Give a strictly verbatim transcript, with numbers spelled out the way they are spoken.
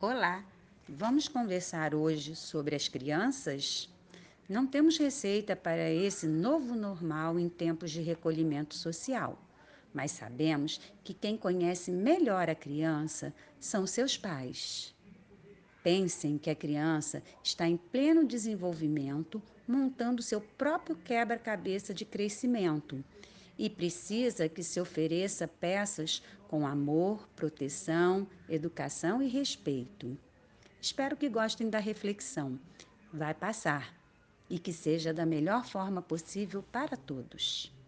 Olá, vamos conversar hoje sobre as crianças? Não temos receita para esse novo normal em tempos de recolhimento social, mas sabemos que quem conhece melhor a criança são seus pais. Pensem que a criança está em pleno desenvolvimento, montando seu próprio quebra-cabeça de crescimento e precisa que se ofereça peças com amor, proteção, educação e respeito. Espero que gostem da reflexão. Vai passar e que seja da melhor forma possível para todos.